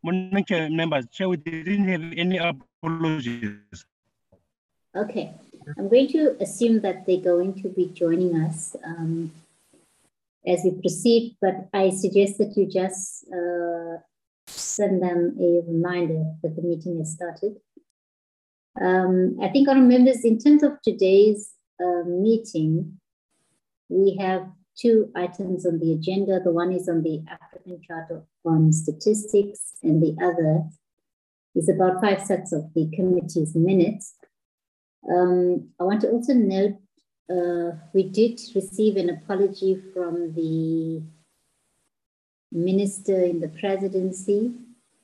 Morning, Chair, members. Chair, we didn't have any apologies. Okay, I'm going to assume that they're going to be joining us as we proceed, but I suggest that you just send them a reminder that the meeting has started. I think, honourable members, in terms of today's meeting, we have two items on the agenda. The one is on the African Charter on Statistics, and the other is about 5 sets of the committee's minutes. I want to also note we did receive an apology from the minister in the presidency,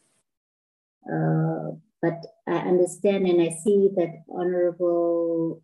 but I understand and I see that Honorable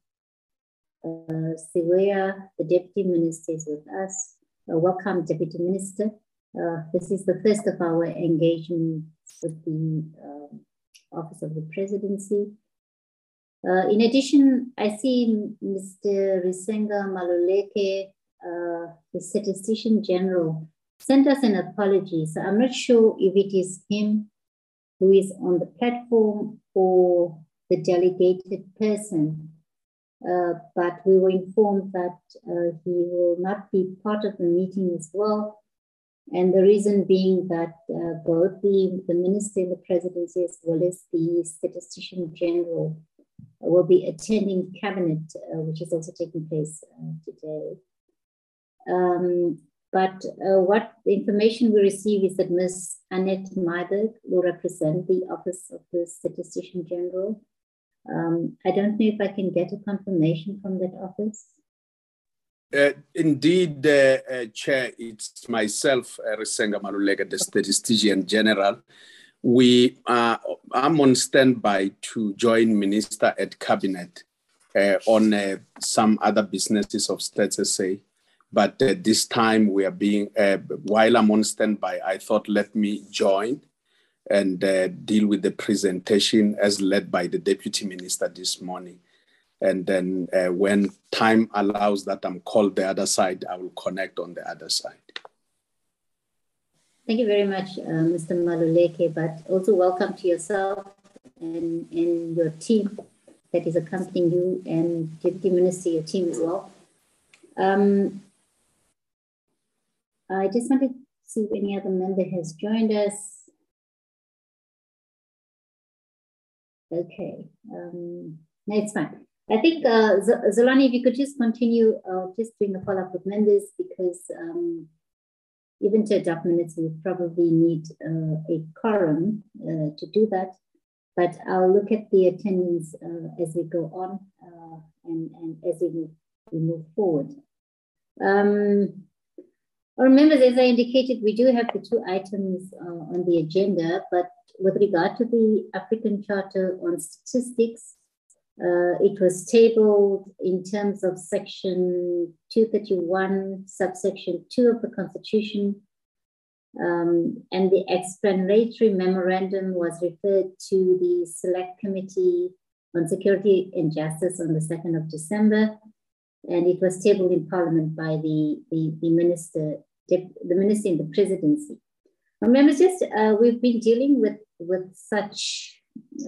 Siweya, the Deputy Minister, is with us. Welcome, Deputy Minister. This is the first of our engagements with the Office of the Presidency. In addition, I see Mr. Risenga Maluleke, the Statistician General, sent us an apology. So I'm not sure if it is him who is on the platform or the delegated person. But we were informed that he will not be part of the meeting as well. And the reason being that both the Minister in the Presidency as well as the Statistician General will be attending Cabinet, which is also taking place today. But what the information we receive is that Ms. Annette Myberg will represent the Office of the Statistician General. I don't know if I can get a confirmation from that office. Indeed, Chair, it's myself, Risenga Maluleke, the Statistician General. I'm on standby to join Minister at Cabinet on some other businesses of Stats SA. But this time we are being, while I'm on standby, I thought let me join and deal with the presentation as led by the Deputy Minister this morning. And then when time allows that I'm called the other side, I will connect on the other side. Thank you very much, Mr. Maluleke, but also welcome to yourself and your team that is accompanying you, and Deputy Minister, your team as well. I just wanted to see if any other member has joined us. Okay, no, it's fine. I think, Zolani, if you could just continue just doing a follow-up with members, because even to adopt minutes, we probably need a quorum to do that. But I'll look at the attendance as we go on and as we move forward. Remember, as I indicated, we do have the two items on the agenda, but with regard to the African Charter on Statistics, it was tabled in terms of section 231, subsection 2 of the Constitution, and the explanatory memorandum was referred to the Select Committee on Security and Justice on the 2nd of December, and it was tabled in Parliament by the Minister in the Presidency. Remember, just we've been dealing with such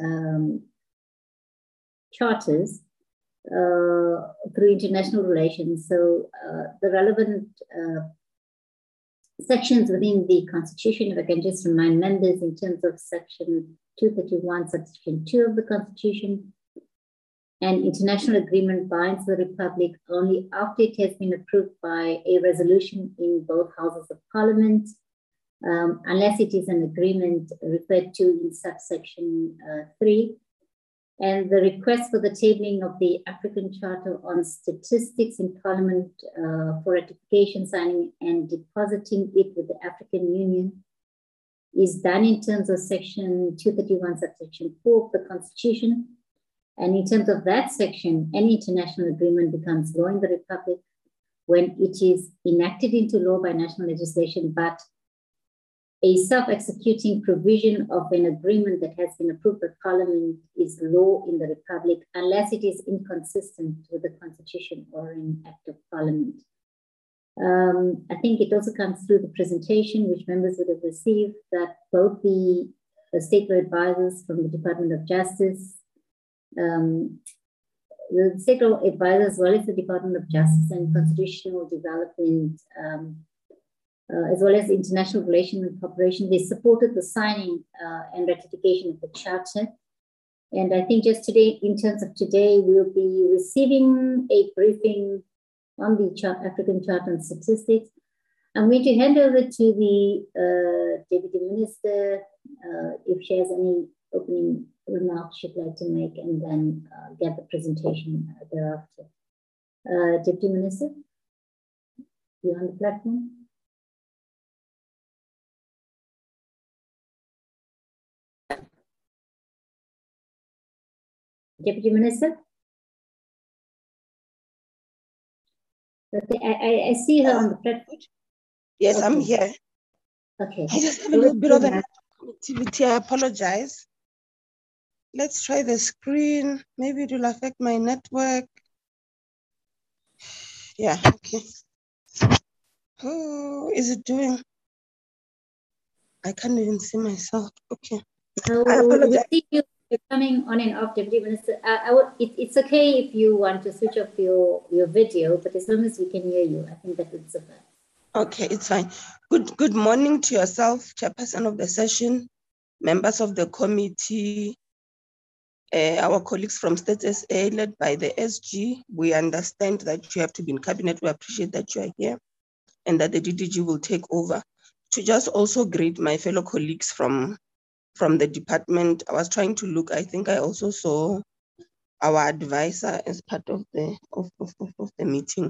charters through international relations. So the relevant sections within the Constitution, if I can just remind members in terms of section 231, subsection 2 of the Constitution, an international agreement binds the Republic only after it has been approved by a resolution in both Houses of Parliament, unless it is an agreement referred to in subsection 3. And the request for the tabling of the African Charter on Statistics in Parliament for ratification, signing, and depositing it with the African Union is done in terms of section 231, subsection 4 of the Constitution. And in terms of that section, any international agreement becomes law in the Republic when it is enacted into law by national legislation, but a self-executing provision of an agreement that has been approved by Parliament is law in the Republic unless it is inconsistent with the Constitution or an Act of Parliament. I think it also comes through the presentation which members would have received that both the state law advisors from the Department of Justice. The state law advisors, as well as the Department of Justice and Constitutional Development, as well as the International Relations and Cooperation, they supported the signing and ratification of the Charter. And I think just today, in terms of today, we'll be receiving a briefing on the African Charter on Statistics. I'm going to hand over to the Deputy Minister if she has any opening remarks she'd like to make, and then get the presentation thereafter. Deputy Minister, you're on the platform. Deputy Minister? Okay, I see her on the platform. Yes, okay. I'm here. Okay. I just have a little bit of an activity. I apologize. Let's try the screen. Maybe it will affect my network. Yeah, okay. Oh, is it doing? I can't even see myself. Okay. I apologize. We'll see you coming on and off, Deputy Minister. It's okay if you want to switch off your video, but as long as we can hear you, I think that would suffice. Okay, it's fine. Good morning to yourself, Chairperson of the session, members of the committee, our colleagues from Stats SA led by the SG. We understand that you have to be in cabinet. We appreciate that you are here and that the DDG will take over. To just also greet my fellow colleagues from the department. I was trying to look, I think I also saw our advisor as part of the meeting.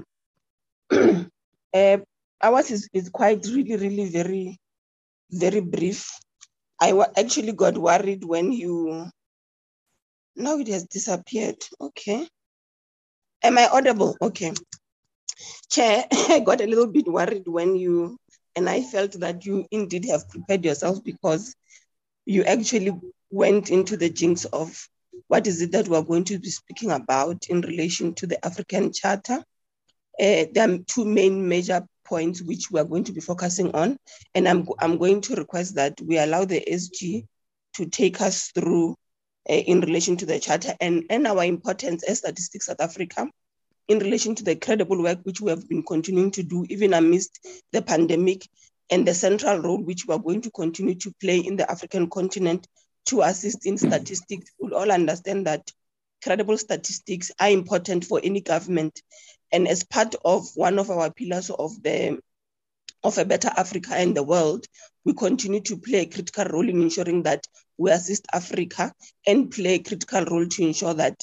Ours is quite really very, very brief. I actually got worried when now it has disappeared. Okay. Am I audible? Okay. Chair, I got a little bit worried when and I felt that you indeed have prepared yourself, because you actually went into the jinx of what is it that we're going to be speaking about in relation to the African Charter. There are two main major points which we are going to be focusing on, and I'm going to request that we allow the SG to take us through in relation to the Charter and our importance as Statistics South Africa in relation to the credible work which we have been continuing to do even amidst the pandemic, and the central role which we are going to continue to play in the African continent to assist in statistics. We'll all understand that credible statistics are important for any government. And as part of one of our pillars of a better Africa and the world, we continue to play a critical role in ensuring that we assist Africa and play a critical role to ensure that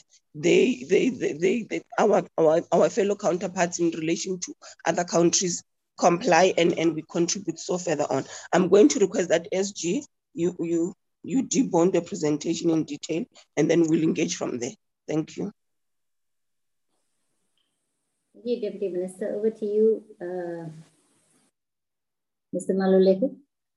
our fellow counterparts in relation to other countries comply and we contribute so further on. I'm going to request that SG, you debone the presentation in detail, and then we'll engage from there. Thank you. Thank you, Deputy Minister. Over to you, Mr. Maluleke.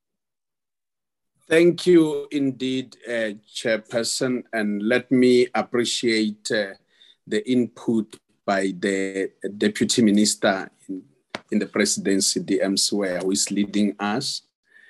Thank you indeed, Chairperson, and let me appreciate the input by the Deputy Minister in the Presidency, DM Swear, who is leading us.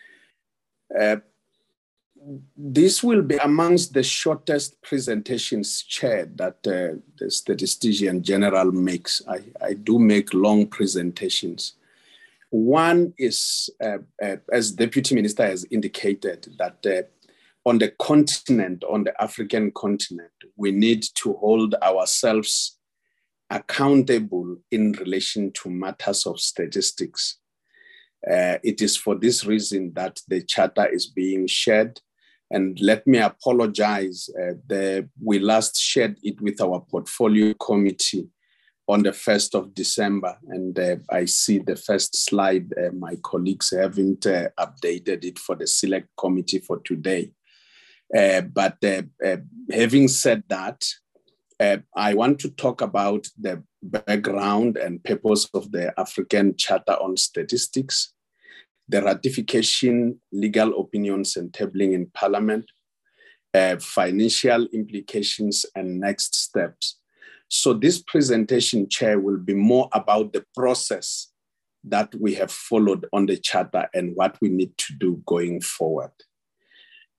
This will be amongst the shortest presentations, Chair, that the Statistician General makes. I do make long presentations. One is, as Deputy Minister has indicated, that on the continent, on the African continent, we need to hold ourselves accountable in relation to matters of statistics. It is for this reason that the Charter is being shared. And let me apologize, we last shared it with our portfolio committee on the 1st of December. And I see the first slide, my colleagues haven't updated it for the select committee for today. But having said that, I want to talk about the background and purpose of the African Charter on Statistics, the ratification, legal opinions and tabling in Parliament, financial implications and next steps. So this presentation, Chair, will be more about the process that we have followed on the Charter and what we need to do going forward.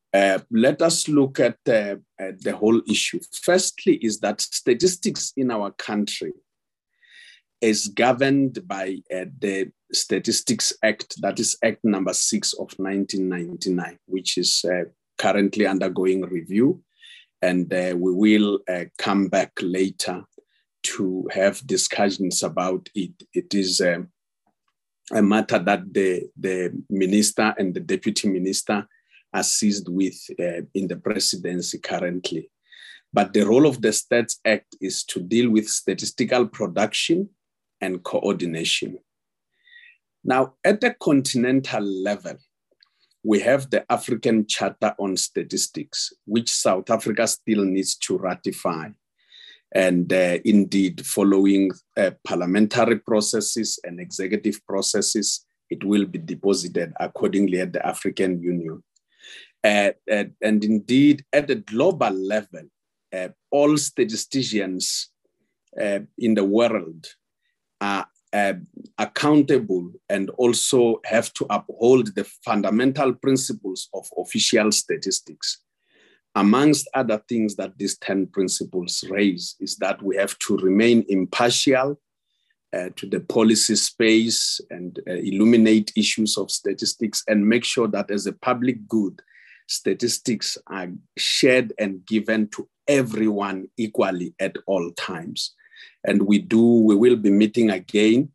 Let us look at the whole issue. Firstly, is that statistics in our country is governed by the Statistics Act, that is Act number 6 of 1999, which is currently undergoing review. And we will come back later to have discussions about it. It is a matter that the minister and the deputy minister are seized with in the presidency currently. But the role of the Stats Act is to deal with statistical production and coordination. Now, at the continental level, we have the African Charter on Statistics, which South Africa still needs to ratify. And indeed, following parliamentary processes and executive processes, it will be deposited accordingly at the African Union. And indeed, at the global level, all statisticians in the world are accountable and also have to uphold the fundamental principles of official statistics. Amongst other things that these 10 principles raise is that we have to remain impartial to the policy space and illuminate issues of statistics and make sure that as a public good, statistics are shared and given to everyone equally at all times. And we will be meeting again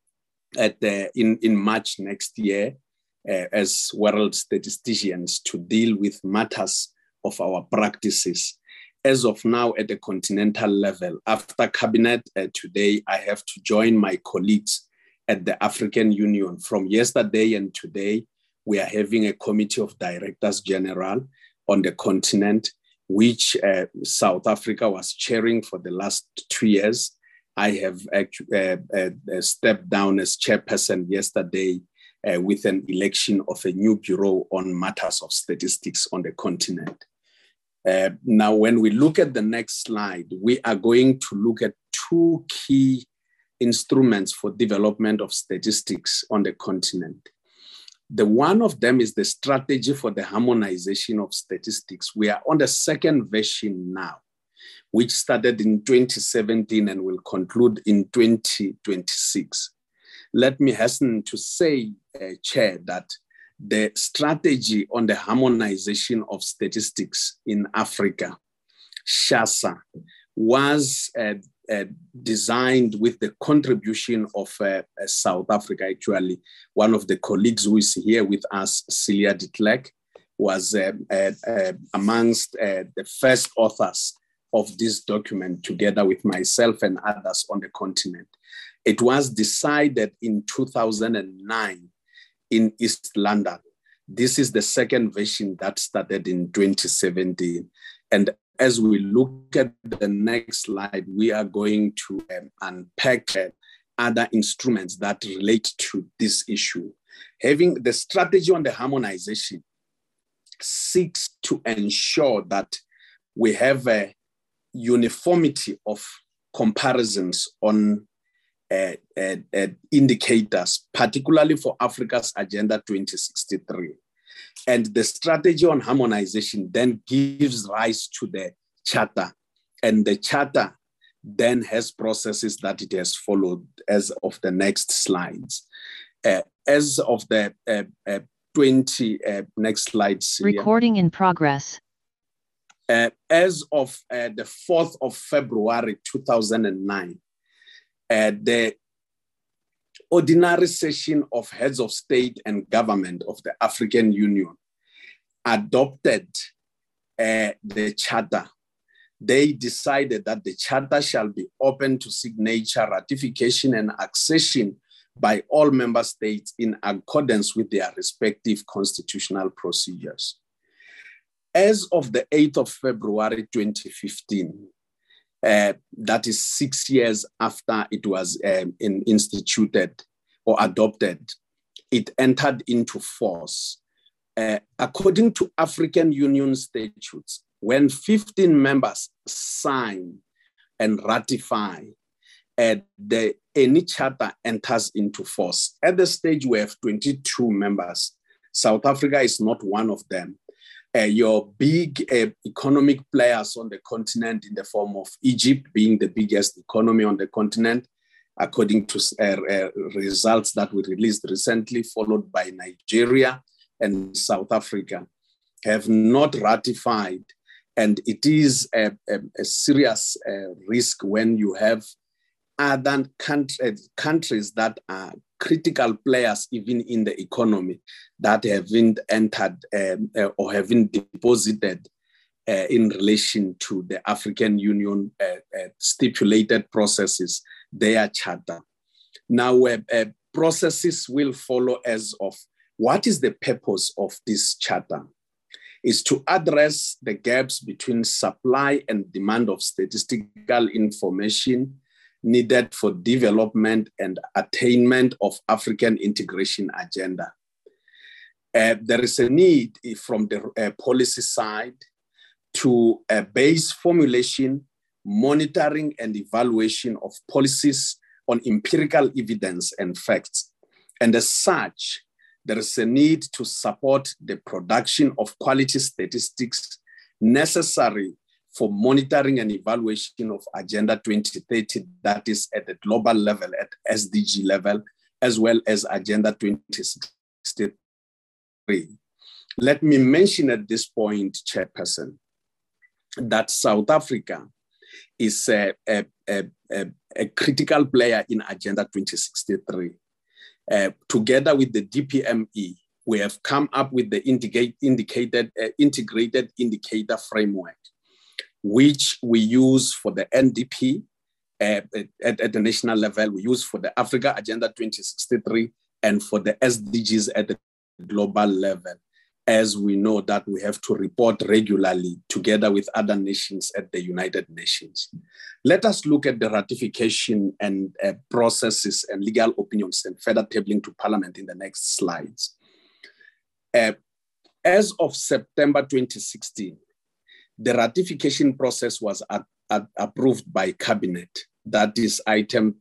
in March next year as world statisticians to deal with matters of our practices. As of now, at the continental level, after cabinet today, I have to join my colleagues at the African Union. From yesterday and today, we are having a committee of directors general on the continent, which South Africa was chairing for the last 2 years. I have stepped down as chairperson yesterday with an election of a new bureau on matters of statistics on the continent. Now, when we look at the next slide, we are going to look at 2 key instruments for development of statistics on the continent. The one of them is the strategy for the harmonization of statistics. We are on the second version now, which started in 2017 and will conclude in 2026. Let me hasten to say, Chair, that the strategy on the harmonization of statistics in Africa, SHASA, was designed with the contribution of South Africa. Actually, one of the colleagues who is here with us, Celia de Klerk, was amongst the first authors of this document, together with myself and others on the continent. It was decided in 2009 in East London. This is the second version that started in 2017. And as we look at the next slide, we are going to unpack other instruments that relate to this issue. Having the strategy on the harmonization seeks to ensure that we have a uniformity of comparisons on indicators, particularly for Africa's Agenda 2063. And the strategy on harmonization then gives rise to the charter. And the charter then has processes that it has followed as of the next slides. As of the next slide. Celia. Recording in progress. As of the 4th of February 2009, the ordinary session of heads of state and government of the African Union adopted the charter. They decided that the charter shall be open to signature, ratification, and accession by all member states in accordance with their respective constitutional procedures. As of the 8th of February 2015, that is 6 years after it was instituted or adopted, it entered into force. According to African Union statutes, when 15 members sign and ratify, any charter enters into force. At the stage we have 22 members. South Africa is not one of them. Your big economic players on the continent in the form of Egypt being the biggest economy on the continent, according to results that we released recently, followed by Nigeria and South Africa, have not ratified. And it is a serious risk when you have other countries that are critical players even in the economy that haven't entered or haven't deposited in relation to the African Union stipulated processes, their charter. Now, processes will follow as of what is the purpose of this charter? Is to address the gaps between supply and demand of statistical information needed for development and attainment of African integration agenda. There is a need from the policy side to base formulation, monitoring, and evaluation of policies on empirical evidence and facts. And as such, there is a need to support the production of quality statistics necessary for monitoring and evaluation of Agenda 2030, that is at the global level, at SDG level, as well as Agenda 2063. Let me mention at this point, Chairperson, that South Africa is a critical player in Agenda 2063. Together with the DPME, we have come up with the integrated indicator framework, which we use for the NDP at the national level, we use for the Africa Agenda 2063, and for the SDGs at the global level, as we know that we have to report regularly together with other nations at the United Nations. Let us look at the ratification and processes and legal opinions and further tabling to Parliament in the next slides. As of September 2016, the ratification process was approved by Cabinet. That is item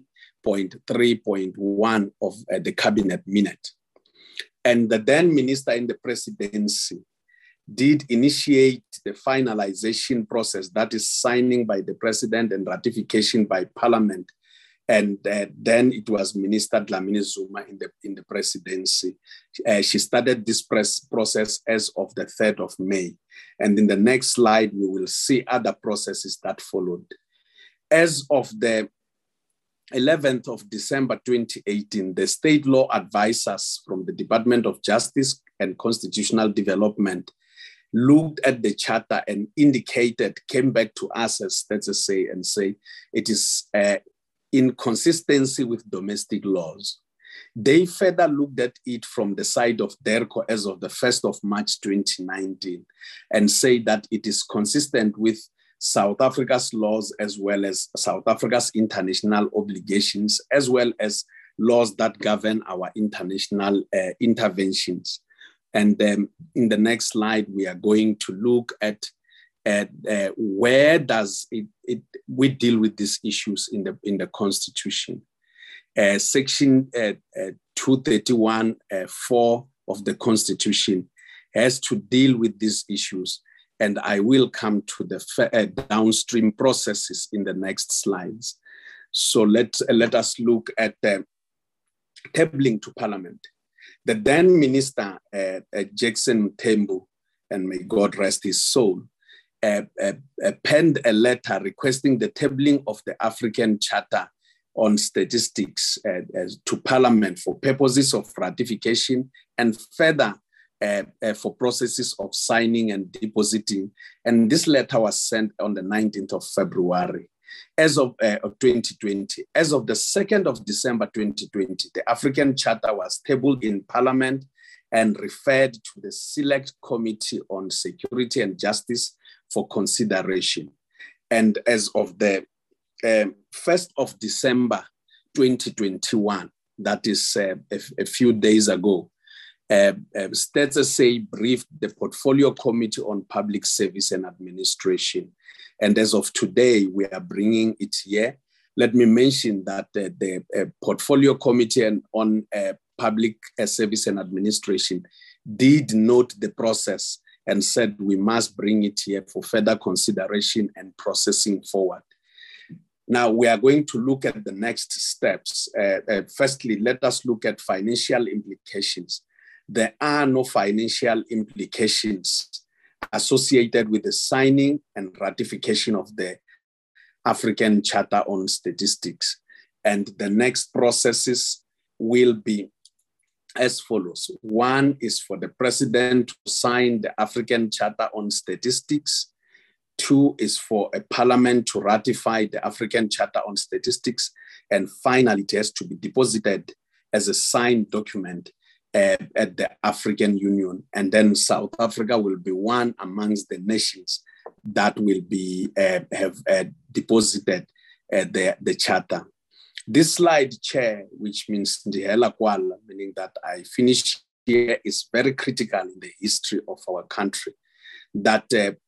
3.3.1 of the Cabinet minute. And the then minister in the presidency did initiate the finalization process, that is signing by the president and ratification by Parliament. And then it was Minister Dlamini Zuma in the presidency. She started this process as of the 3rd of May. And in the next slide, we will see other processes that followed. As of the 11th of December 2018, the state law advisors from the Department of Justice and Constitutional Development looked at the charter and came back to us as say it is in consistency with domestic laws. They further looked at it from the side of DERCO as of the 1st of March 2019 and say that it is consistent with South Africa's laws as well as South Africa's international obligations, as well as laws that govern our international interventions. And then in the next slide, we are going to look at where does we deal with these issues in the Constitution. Section 231(4) of the Constitution has to deal with these issues. And I will come to the downstream processes in the next slides. So let us look at the tabling to Parliament. The then Minister, Jackson Mthembu, and may God rest his soul, penned a letter requesting the tabling of the African Charter on Statistics to Parliament for purposes of ratification and further for processes of signing and depositing. And this letter was sent on the 19th of February. As of 2020, as of the 2nd of December 2020, the African Charter was tabled in Parliament and referred to the Select Committee on Security and Justice for consideration. And as of the 1st of December 2021, that is a few days ago, Stats SA briefed the Portfolio Committee on Public Service and Administration. And as of today, we are bringing it here. Let me mention that the Portfolio Committee on Public Service and Administration did note the process and said we must bring it here for further consideration and processing forward. Now, we are going to look at the next steps. Firstly, let us look at financial implications. There are no financial implications associated with the signing and ratification of the African Charter on Statistics. And the next processes will be as follows. One is for the president to sign the African Charter on Statistics. Two is for a parliament to ratify the African Charter on Statistics. And finally, it has to be deposited as a signed document at the African Union. And then South Africa will be one amongst the nations that will be have deposited the charter. This slide, Chair, which means Ndihela Kwala, meaning that I finished here, is very critical in the history of our country. That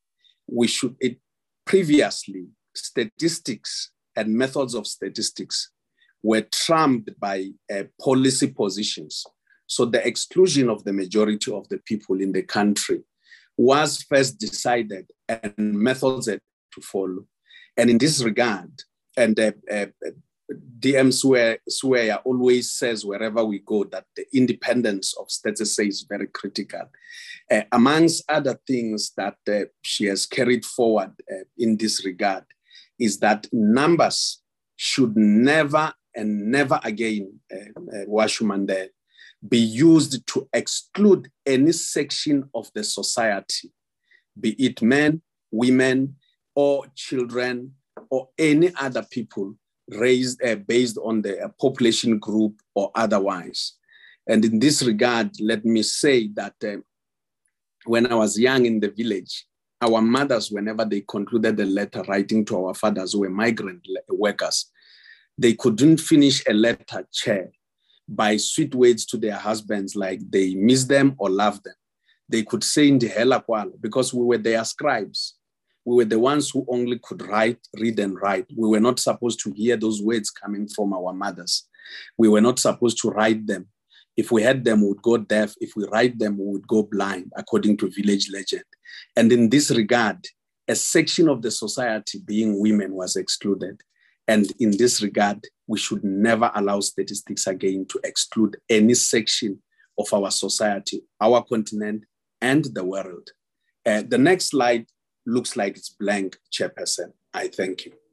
previously, statistics and methods of statistics were trumped by policy positions. So the exclusion of the majority of the people in the country was first decided and methods had to follow. And in this regard, and DM Sweya always says wherever we go that the independence of Stats SA is very critical. Amongst other things that she has carried forward in this regard is that numbers should never and never again, Washumandel, be used to exclude any section of the society, be it men, women, or children, or any other people raised based on the population group or otherwise. And in this regard, let me say that when I was young in the village, our mothers, whenever they concluded the letter writing to our fathers who were migrant workers, they couldn't finish a letter, Chair, by sweet words to their husbands like they miss them or love them. They could say Ndihela Kwala because we were their scribes. We were the ones who only could read and write. We were not supposed to hear those words coming from our mothers. We were not supposed to write them. If we had them, we would go deaf. If we write them, we would go blind, according to village legend. And in this regard, a section of the society, being women, was excluded. And in this regard, we should never allow statistics again to exclude any section of our society, our continent, and the world. The next slide looks like it's blank, Chairperson. I thank you.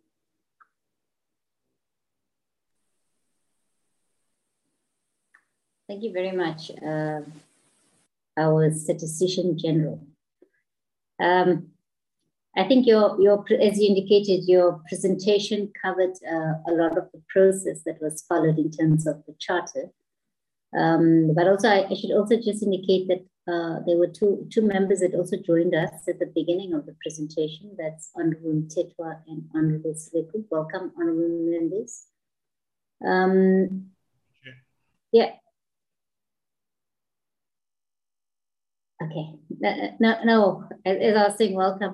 Thank you very much, our Statistician General. I think as you indicated, your presentation covered a lot of the process that was followed in terms of the charter. But also, I should also just indicate that there were two members that also joined us at the beginning of the presentation. That's Honorable Mtetwa and Honorable Sliku. Welcome, Honorable members. Yeah. Okay. No, as I was saying, welcome.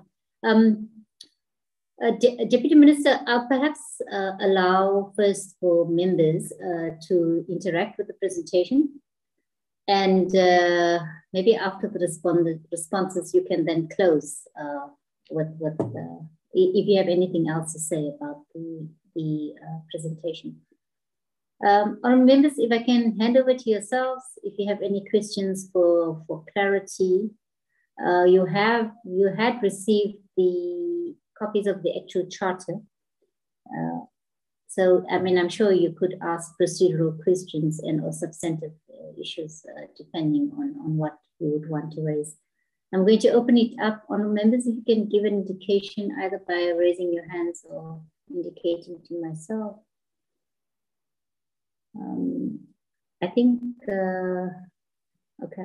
Deputy Minister, I'll perhaps allow first for members to interact with the presentation. And maybe after the responses, you can then close if you have anything else to say about the presentation. Honourable members, if I can hand over to yourselves, if you have any questions for clarity. You had received the copies of the actual charter. So, I mean, I'm sure you could ask procedural questions and or substantive issues depending on what you would want to raise. I'm going to open it up. Honourable members, if you can give an indication either by raising your hands or indicating to myself. I think, okay.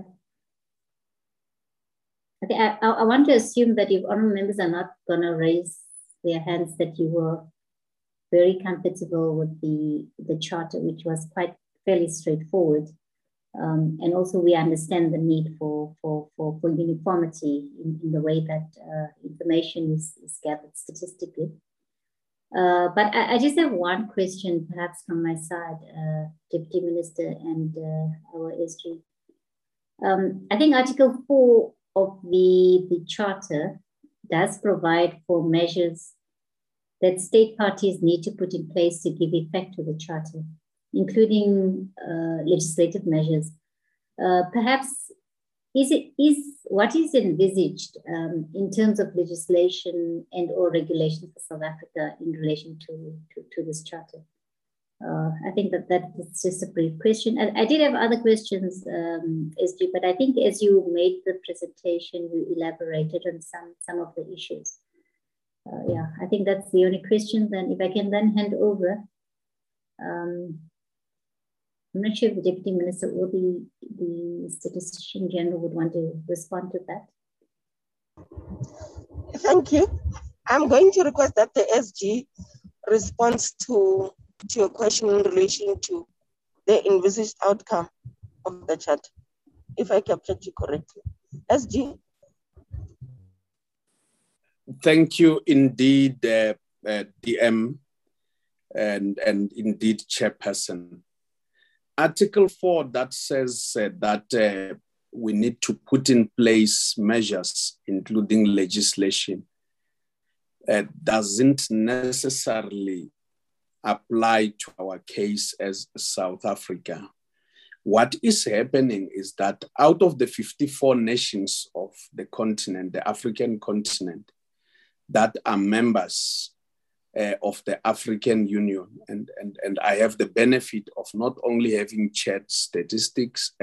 Okay, I want to assume that if honourable members are not going to raise their hands, that you were very comfortable with the charter, which was quite fairly straightforward. And also we understand the need for uniformity in the way that information is gathered statistically. But I just have one question, perhaps from my side, Deputy Minister and our SG. I think Article 4 of the charter does provide for measures that state parties need to put in place to give effect to the charter, including legislative measures. Perhaps what is envisaged in terms of legislation and or regulation for South Africa in relation to this charter? I think that's just a brief question. I did have other questions, SG, but I think as you made the presentation, you elaborated on some of the issues. Yeah, I think that's the only question. Then if I can then hand over, I'm not sure if the Deputy Minister or the Statistician General would want to respond to that. Thank you. I'm going to request that the SG responds to your question in relation to the envisaged outcome of the charter, if I captured you correctly. SG. Thank you indeed, DM, and indeed, Chairperson. Article 4 that says that we need to put in place measures, including legislation, doesn't necessarily apply to our case as South Africa. What is happening is that out of the 54 nations of the continent, the African continent, that are members of the African Union, and I have the benefit of not only having chaired statistics,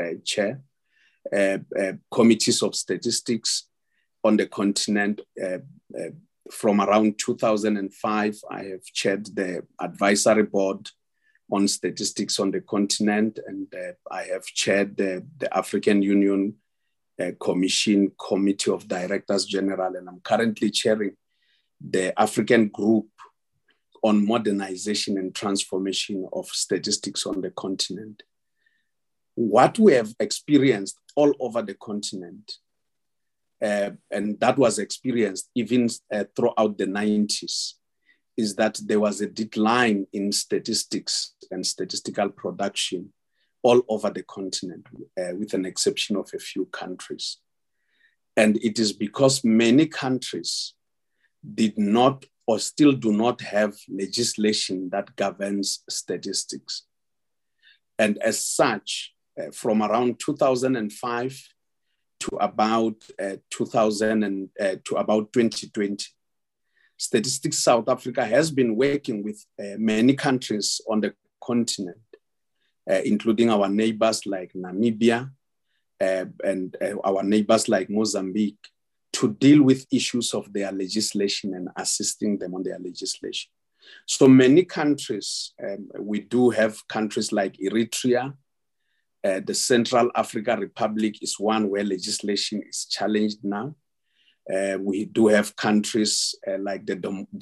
committees of statistics on the continent. From around 2005, I have chaired the advisory board on statistics on the continent, and I have chaired the African Union Commission Committee of Directors General, and I'm currently chairing the African Group on Modernization and Transformation of Statistics on the continent. What we have experienced all over the continent, and that was experienced even throughout the 90s, is that there was a decline in statistics and statistical production all over the continent, with an exception of a few countries. And it is because many countries did not or still do not have legislation that governs statistics. And as such, from around 2005 to about 2020, Statistics South Africa has been working with many countries on the continent, including our neighbors like Namibia and our neighbors like Mozambique, to deal with issues of their legislation and assisting them on their legislation. So many countries, we do have countries like Eritrea. The Central African Republic is one where legislation is challenged now. We do have countries like the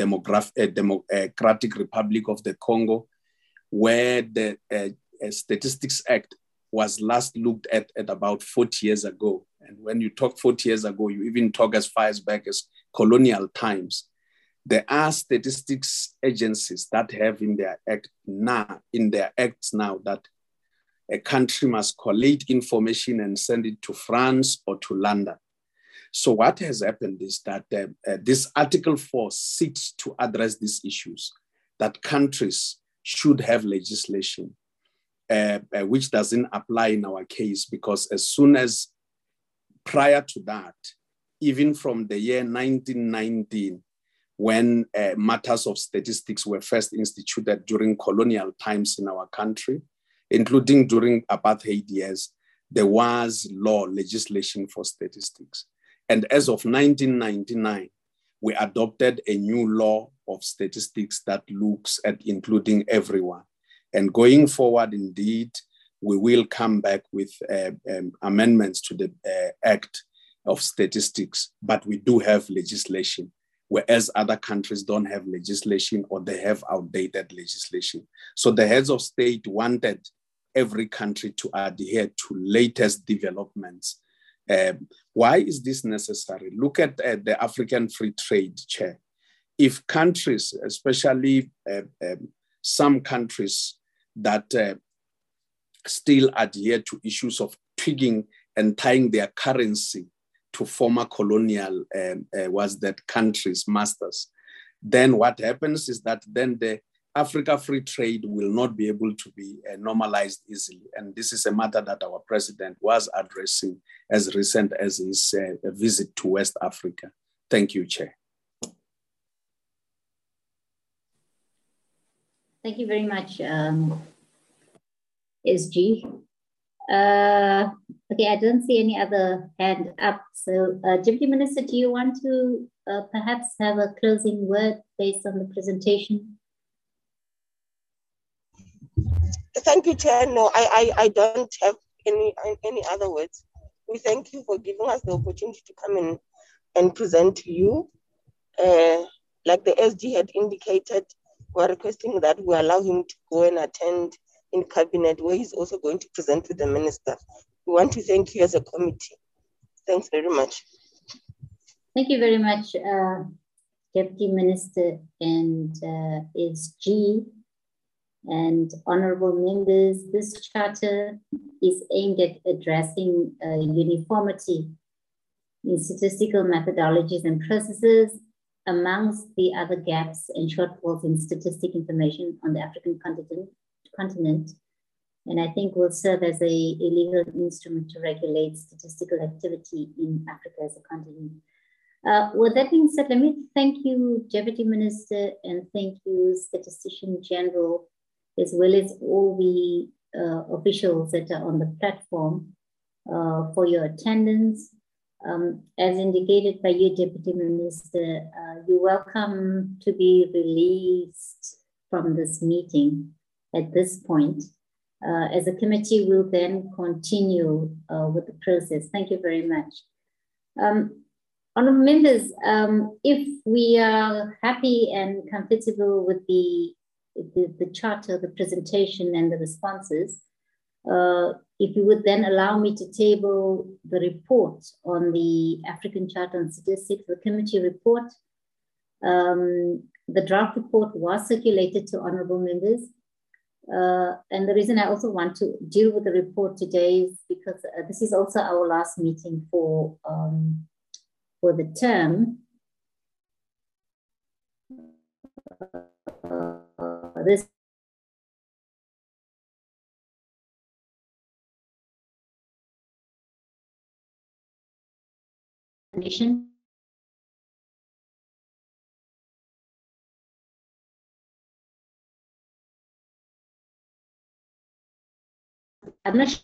Democratic Republic of the Congo, where the Statistics Act was last looked at about 40 years ago. And when you talk 40 years ago, you even talk as far as back as colonial times. There are statistics agencies that have in their acts now that a country must collate information and send it to France or to London. So what has happened is that this Article 4 seeks to address these issues, that countries should have legislation, which doesn't apply in our case, because as soon as prior to that, even from the year 1919, when matters of statistics were first instituted during colonial times in our country, including during apartheid years, there was legislation for statistics. And as of 1999, we adopted a new law of statistics that looks at including everyone. And going forward, indeed, we will come back with amendments to the Act of Statistics, but we do have legislation, whereas other countries don't have legislation or they have outdated legislation. So the heads of state wanted every country to adhere to latest developments. Why is this necessary? Look at the African Free Trade Chair. If countries, especially some countries that still adhere to issues of twigging and tying their currency to former colonial was that country's masters. Then what happens is that then the Africa free trade will not be able to be normalized easily. And this is a matter that our president was addressing as recent as his visit to West Africa. Thank you, Chair. Thank you very much, SG. Okay, I don't see any other hand up. So, Deputy Minister, do you want to perhaps have a closing word based on the presentation? Thank you, Chair. No, I don't have any other words. We thank you for giving us the opportunity to come in and present to you. Like the SG had indicated, we're requesting that we allow him to go and attend in cabinet where he's also going to present to the minister. We want to thank you as a committee. Thanks very much. Thank you very much, Deputy Minister and SG. And honorable members, this charter is aimed at addressing uniformity in statistical methodologies and processes amongst the other gaps and shortfalls in statistic information on the African continent. And I think will serve as a legal instrument to regulate statistical activity in Africa as a continent. With that being said, let me thank you, Deputy Minister, and thank you, Statistician General, as well as all the officials that are on the platform for your attendance. As indicated by you, Deputy Minister, you're welcome to be released from this meeting at this point. As a committee, we'll then continue with the process. Thank you very much. Honourable members, if we are happy and comfortable with the charter, the presentation and the responses, if you would then allow me to table the report on the African Charter on Statistics, the committee report. The draft report was circulated to honourable members. And the reason I also want to deal with the report today is because this is also our last meeting for the term. This condition. I'm not sure.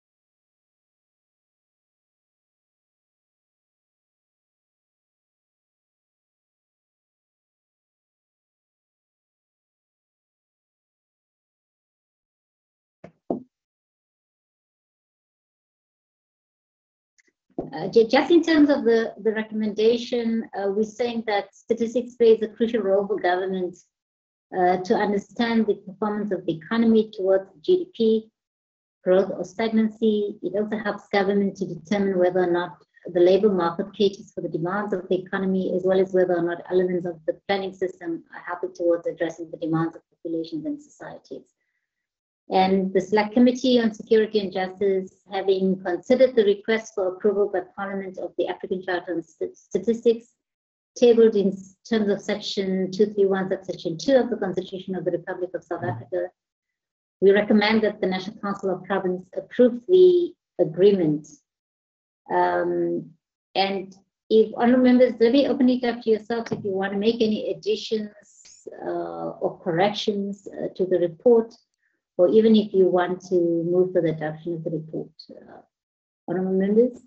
Just in terms of the recommendation, we're saying that statistics plays a crucial role for government to understand the performance of the economy towards GDP, growth or stagnancy. It also helps government to determine whether or not the labor market caters for the demands of the economy, as well as whether or not elements of the planning system are helping towards addressing the demands of populations and societies. And the Select Committee on Security and Justice, having considered the request for approval by Parliament of the African Charter on Statistics, tabled in terms of Section 231, subsection 2 of the Constitution of the Republic of South Africa, we recommend that the National Council of Province approve the agreement. And if honourable members, let me open it up to yourself if you want to make any additions or corrections to the report, or even if you want to move for the adoption of the report. Honourable members?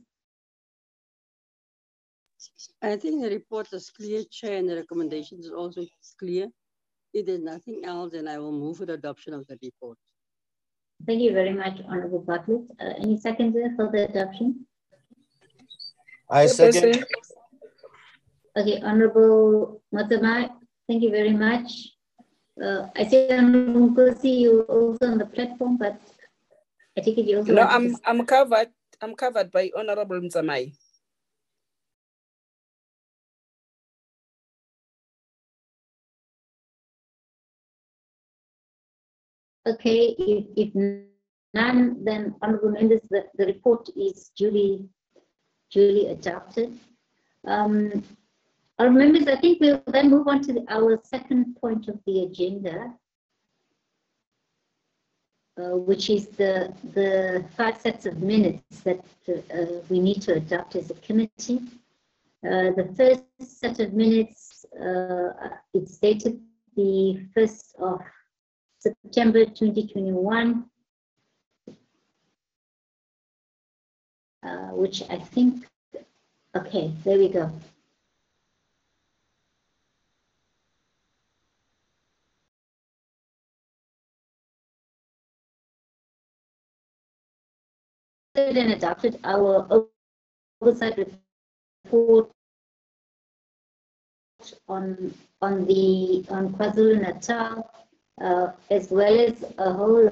I think the report is clear, Chair, and the recommendations is also clear. If there's nothing else, then I will move for the adoption of the report. Thank you very much, Honourable Bartlett. Any seconds for the adoption? I second. Okay, Honourable Motsamai, thank you very much. I see Honourable Nkosi, you also on the platform, but I take it you also. No, I'm covered. I'm covered by Honourable Motsamai. Okay, if none, then honourable members, the report is duly duly adopted. Our members, I think we'll then move on to our second point of the agenda, which is the 5 sets of minutes that we need to adopt as a committee. The first set of minutes, it's dated the 1st of September 2021, which I think, okay, there we go. And adopted our oversight report on KwaZulu-Natal, as well as a whole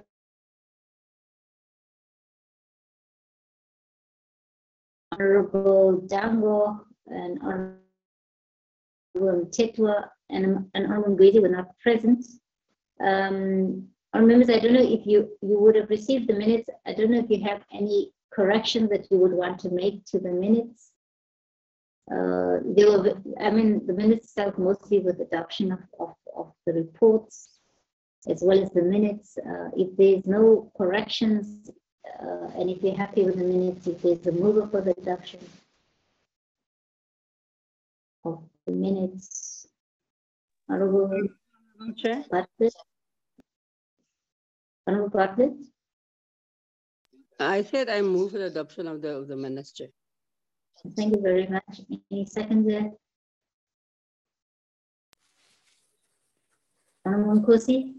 Honorable Dango and Honorable Mtetwa and Honorable Ngwezi were not present. Our members, I don't know if you would have received the minutes. I don't know if you have any corrections that you would want to make to the minutes. They were, I mean, the minutes start mostly with adoption of the reports as well as the minutes. If there's no corrections, and if you're happy with the minutes, if there's a mover for the adoption of the minutes, Honorable Chair. Bartlett. Honorable Bartlett. I said I move for the adoption of the minutes, Chair. Thank you very much. Any second there? Honorable Nkosi.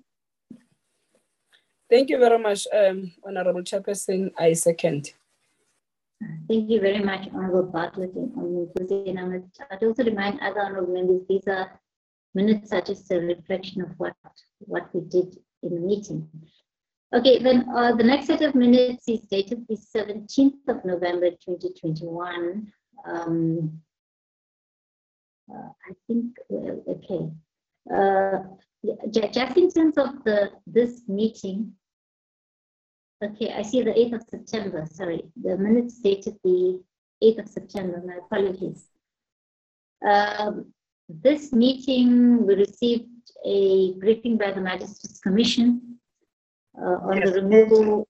Thank you very much, Honorable Chairperson. I second. Thank you very much, Honorable Bartlett and Honorable Nkosi. And I'd also remind other honorable members, these are minutes are just a reflection of what we did in the meeting. Okay, then the next set of minutes is dated the 17th of November 2021. I think, okay. Just in terms of this meeting, okay, I see the 8th of September, sorry. The minutes dated the 8th of September, my apologies. This meeting, we received a briefing by the Magistrates Commission on the removal.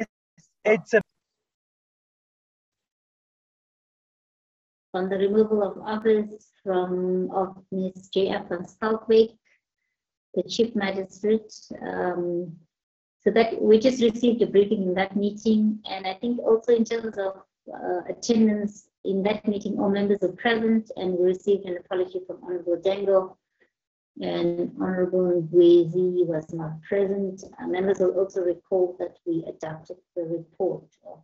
On the removal of office of Ms. J.F. van Schalkwyk, the Chief Magistrate. So that we just received a briefing in that meeting, and I think also in terms of attendance in that meeting, all members are present, and we received an apology from Honorable Dango, and Honorable Ngwezi was not present. Members will also recall that we adopted the report of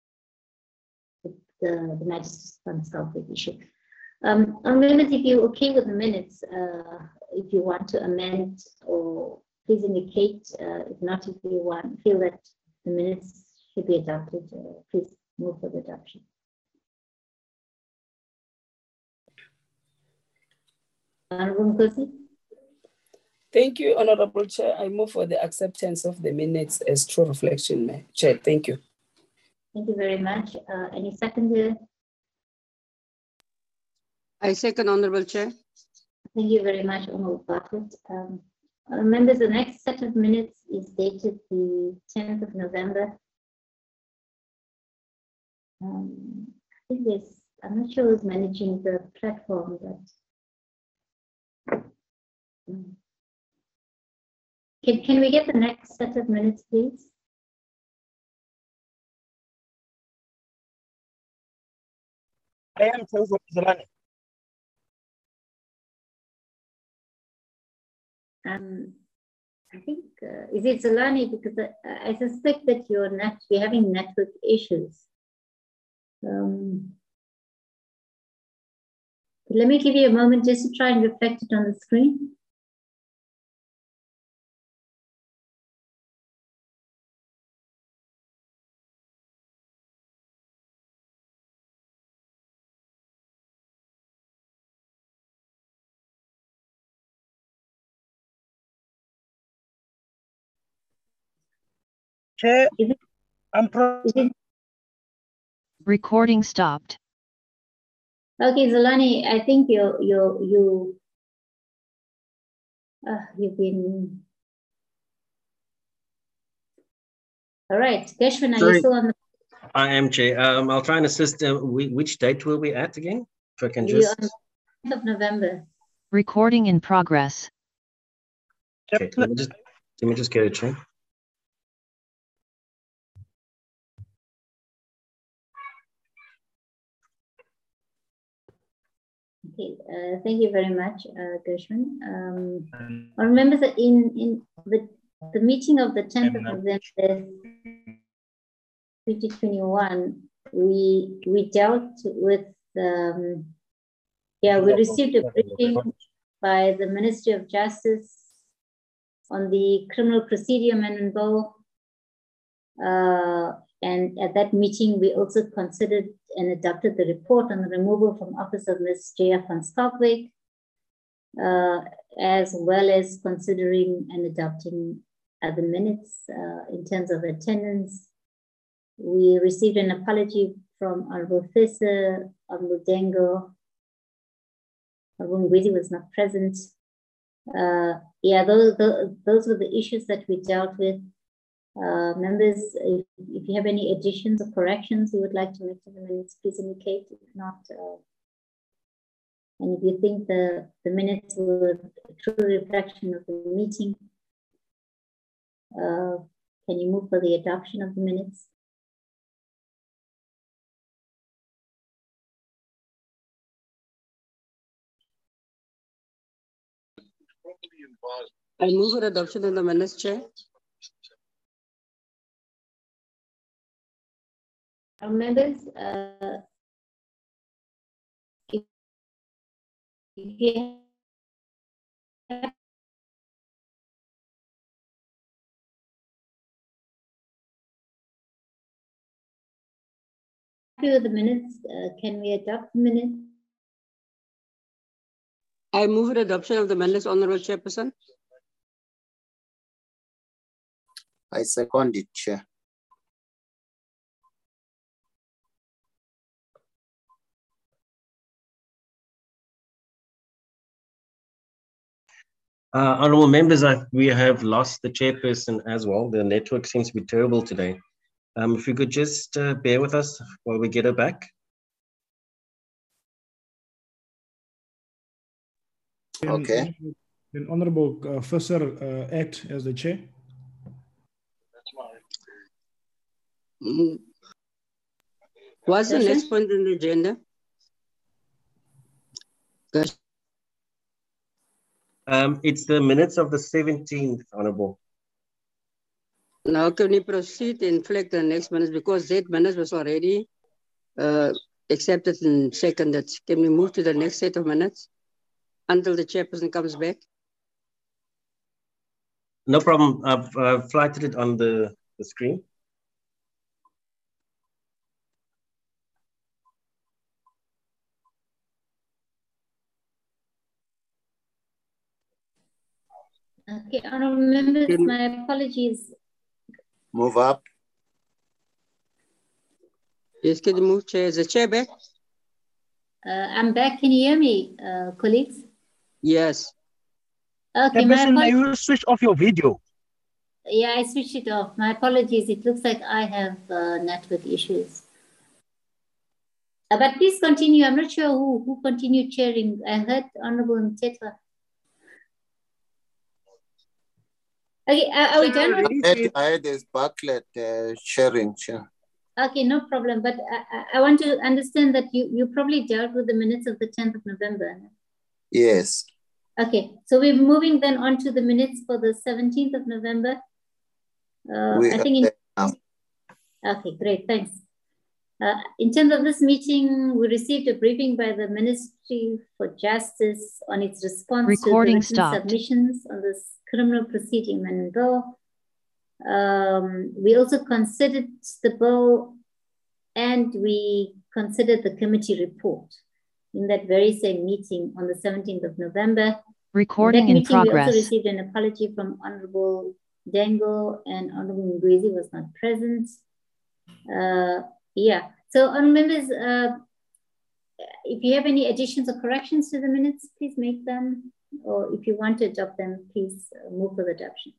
the Magistrates van Schalkwyk issue. Members, if you're okay with the minutes, if you want to amend, or please indicate. If not, if you feel that the minutes should be adopted, please move for the adoption. Honorable Nkosi. Thank you, Honorable Chair. I move for the acceptance of the minutes as true reflection, Chair. Thank you. Thank you very much. Any second here? I second, Honorable Chair. Thank you very much, Honorable Bartlett. Members, the next set of minutes is dated the 10th of November. I think I'm not sure who's managing the platform, but can we get the next set of minutes, please? I am Zalani. I think, is it Zalani? Because I suspect that you're having network issues. Let me give you a moment just to try and reflect it on the screen. Chair, I'm Recording stopped. Okay, Zolani, I think you've been, all right. Gershwin, are you still on the? I am, Chair. I'll try and assist. Which date were we at again? If I can You're just. on the 10th of November. Recording in progress. Okay, let me just get it, Chair. Okay, thank you very much, Gershwin. I remember that in the meeting of the 10th of November 2021, we dealt with, we received a briefing by the Ministry of Justice on the Criminal Procedure Amendment Bill. And at that meeting, we also considered and adopted the report on the removal from office of Ms. Jaya van Schalkwyk, as well as considering and adopting the minutes in terms of attendance. We received an apology from Honorable Fissa, Honorable Dengo. Honorable Ngwezi was not present. Those were the issues that we dealt with. Members, if you have any additions or corrections you would like to make to the minutes, please indicate. If not, and if you think the minutes were a true reflection of the meeting, can you move for the adoption of the minutes? I move for adoption of the minutes, Chair. Members, if you have the minutes, can we adopt the minutes? I move for adoption of the minutes, Honorable Chairperson. I second it, Chair. Honorable members, we have lost the chairperson as well. The network seems to be terrible today. If you could just bear with us while we get her back. Okay. Then Honorable Fissa act as the chair. What's the next point on the agenda? It's the minutes of the 17th, Honorable. Now can we proceed and flag the next minutes, because that minutes was already accepted and seconded. Can we move to the next set of minutes until the chairperson comes back? No problem. I've flighted it on the screen. Okay, honorable members, my apologies. Move up. Yes, can you move, Chair? Is the chair back? I'm back. Can you hear me, colleagues? Yes. Okay, may you switch off your video? Yeah, I switched it off. My apologies. It looks like I have network issues. But please continue. I'm not sure who continued chairing. I heard Honorable Mtetwa. Okay, are we done? I had this backlit sharing, Chair. Okay, no problem. But I want to understand that you probably dealt with the minutes of the 10th of November. Yes. Okay, so we're moving then on to the minutes for the 17th of November. I think okay, great, thanks. In terms of this meeting, we received a briefing by the Ministry for Justice on its response to the written submissions on this Criminal Procedure Amendment Bill. We also considered the bill and we considered the committee report in that very same meeting on the 17th of November. Recording in progress. We also received an apology from Honorable Dengo, and Honorable Ngwezi was not present. So honorable members, if you have any additions or corrections to the minutes, please make them. Or if you want to adopt them, please move for the adoption.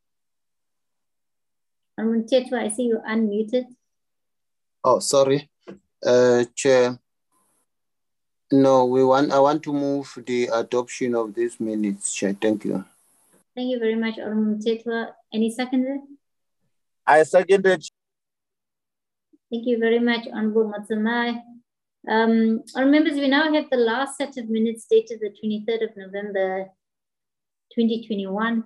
Tetwa, I see you unmuted. Oh, sorry. Chair. No, I want to move the adoption of these minutes, Chair. Thank you. Thank you very much, Tetwa. Any seconder? I seconded. Thank you very much, Honorable Matsamai. Our members, we now have the last set of minutes dated the 23rd of November, 2021.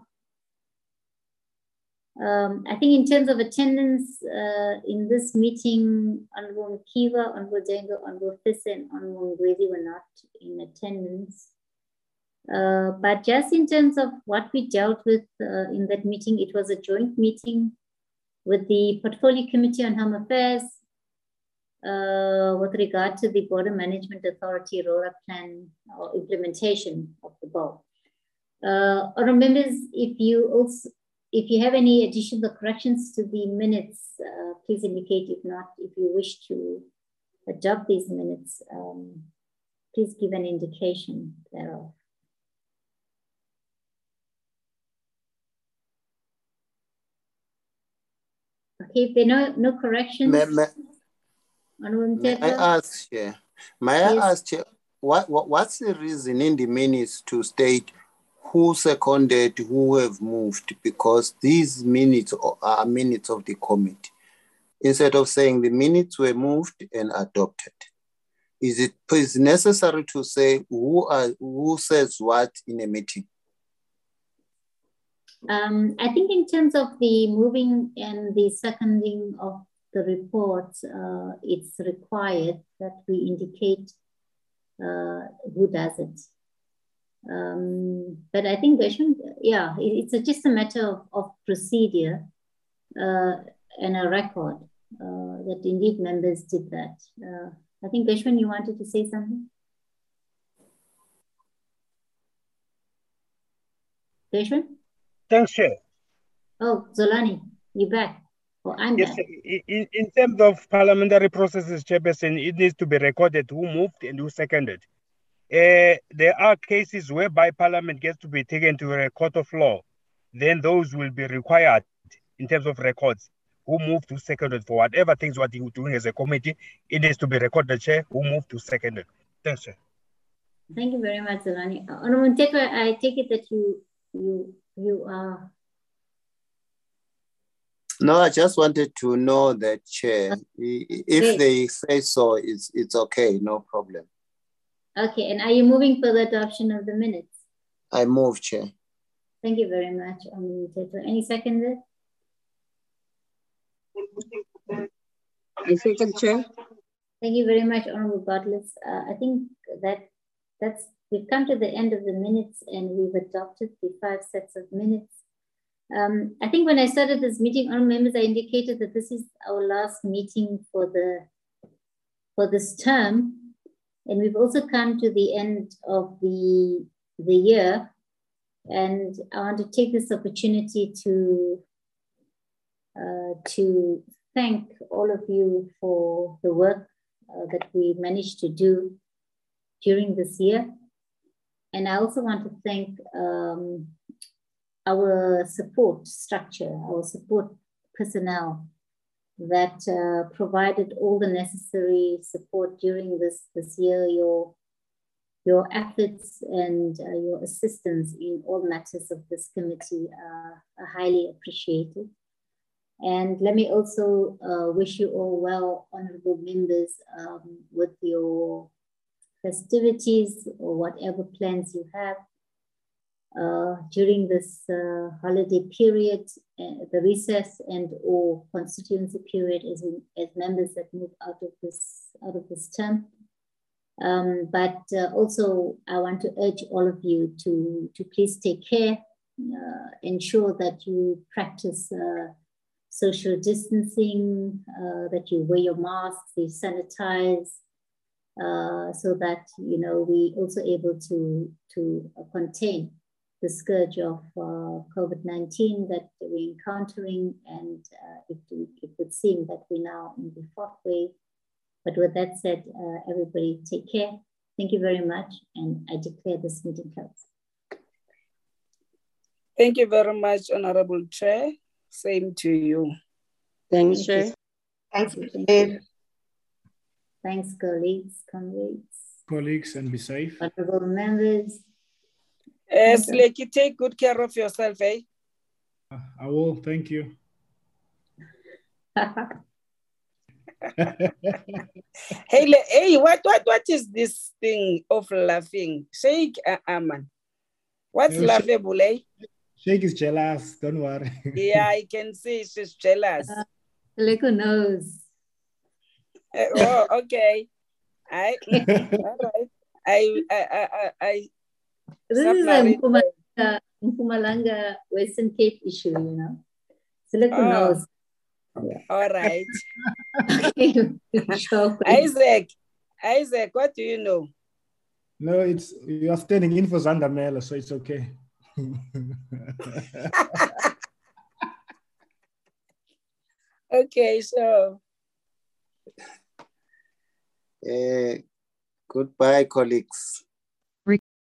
I think in terms of attendance in this meeting, Honorable Kiva, Honorable Dengo, Honorable Fisse, and Honorable Ngwezi were not in attendance. But just in terms of what we dealt with in that meeting, it was a joint meeting with the Portfolio Committee on Home Affairs with regard to the Border Management Authority roll-up plan or implementation of the bill. Honourable members, if you have any additions or corrections to the minutes, please indicate. If not, if you wish to adopt these minutes, please give an indication thereof. Okay, if there are no corrections. May I ask, Chair? May I ask, Chair, what's the reason in the minutes to state who seconded, who have moved? Because these minutes are minutes of the committee. Instead of saying the minutes were moved and adopted, is it necessary to say who says what in a meeting? I think in terms of the moving and the seconding of the reports, it's required that we indicate who does it. But I think there shouldn't, yeah, it's just a matter of procedure and a record that indeed members did that. I think Gershwin, you wanted to say something? Gershwin? Thanks, Chair. Oh, Zolani, you back? Oh, I'm yes, back. In terms of parliamentary processes, Chairperson, it needs to be recorded who moved and who seconded. There are cases whereby Parliament gets to be taken to a court of law. Then those will be required in terms of records. Who moved, who seconded for whatever things what you're doing as a committee, it needs to be recorded, Chair, who moved, who seconded. Thanks, Chair. Thank you very much, Zolani. Honorable Tetwa, I take it that you are. No, I just wanted to know that, Chair, if they say so, it's okay, no problem. Okay, and are you moving for the adoption of the minutes? I move, Chair. Thank you very much, Honorable Tetwa. Any seconder? I second, Chair. Thank you very much, Honorable Bartlett. I think we've come to the end of the minutes and we've adopted the 5 sets of minutes. I think when I started this meeting, honorable members, I indicated that this is our last meeting for this term, and we've also come to the end of the year. And I want to take this opportunity to thank all of you for the work that we managed to do during this year. And I also want to thank our support structure, our support personnel that provided all the necessary support during this year. Your efforts and your assistance in all matters of this committee are highly appreciated. And let me also wish you all well, honorable members, with your festivities or whatever plans you have during this holiday period, the recess and or constituency period as members that move out of this term. But also I want to urge all of you to please take care, ensure that you practice social distancing, that you wear your masks, you sanitize, so that we also able to contain the scourge of COVID-19 that we're encountering, and it would seem that we're now in the 4th wave. But with that said, everybody take care. Thank you very much. And I declare this meeting closed. Thank you very much, Honorable Chair. Same to you. Thanks, Chair. Thanks, Chair. Thanks, colleagues, Colleagues, and be safe. Honorable members. Sleki, take good care of yourself, eh? I will, thank you. Hey, what is this thing of laughing? Sheikh Aman. What's laughable, eh? Sheikh is jealous, don't worry. Yeah, I can see she's jealous. Leko knows. Oh, okay. All right. This is a Mpumalanga Western Cape issue, you know. So Leko knows. All right. Sure. Isaac, what do you know? No, you are standing in for Zandamela, so it's okay. Okay, so. Goodbye, colleagues.